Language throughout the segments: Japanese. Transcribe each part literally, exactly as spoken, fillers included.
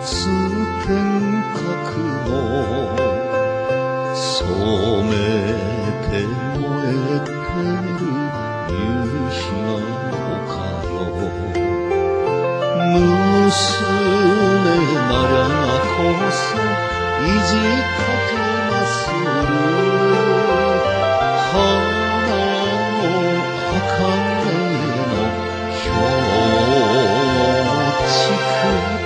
通天閣の染めて燃えてる夕日が丘よ娘ならこそいじかけまする花の茜の標築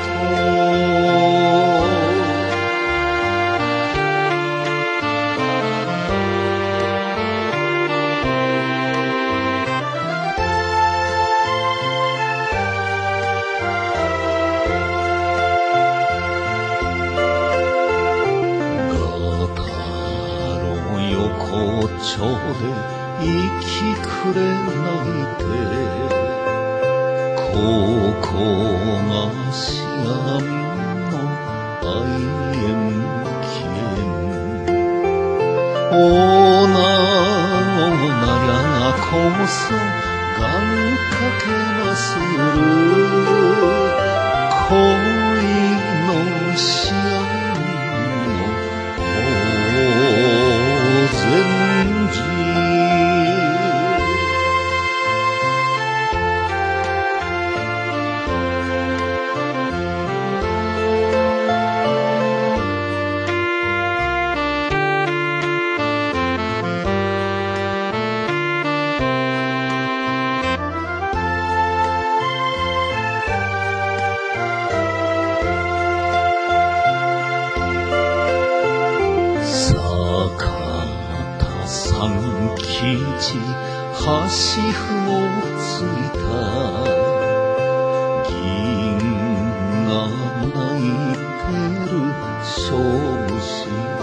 横丁で息くれ泣いてここがシアンの愛縁記念女ならこそ願かけまする恋のシアンの全時三吉橋譜をついた銀が泣いてる勝負師